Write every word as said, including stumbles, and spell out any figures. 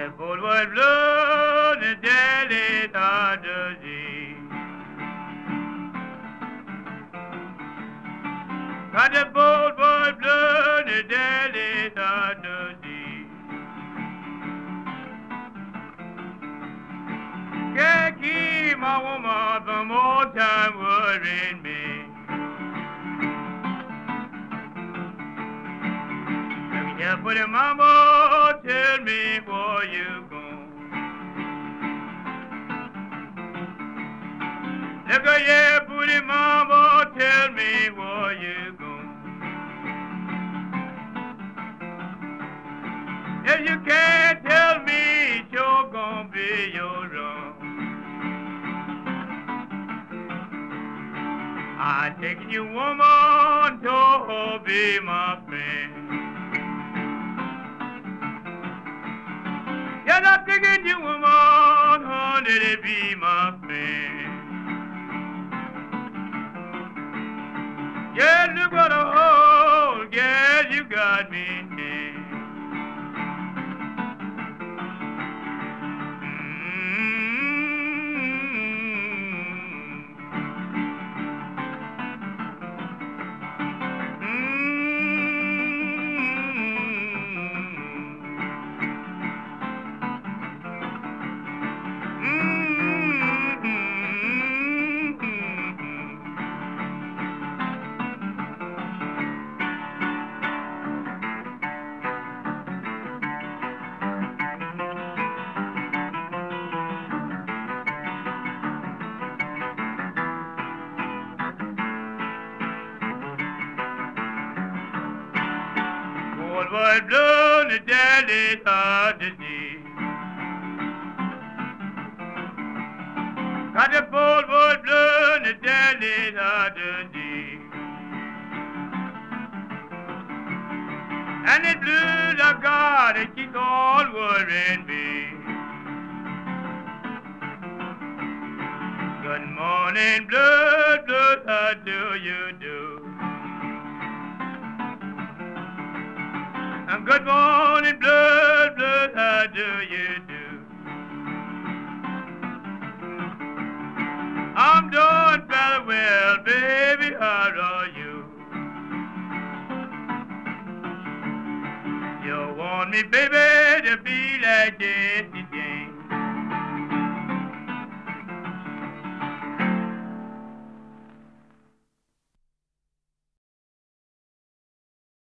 the boat was blue, the jelly thought to see. Got the boat was blue, the jelly thought to see. Can't keep my woman from more time worrying me. Yeah, but the mama tell me where you gone. Look at yeah, but the mama tell me where you gone. If you can't tell me, it's sure gonna be your wrong. I take you woman to be my friend. Yeah, I take you woman, honey, to be my friend. Yeah, look what a hole, yeah, you got me in. Boat was blue, the jelly hard to see. Got the boat was blue, the jelly hard to see. And it blew the God, it keeps on worrying me. Good morning, blue, blue, how do you do? And good morning, blood, blood, how do you do? I'm doing very well, baby, how are you? You want me, baby, to be like this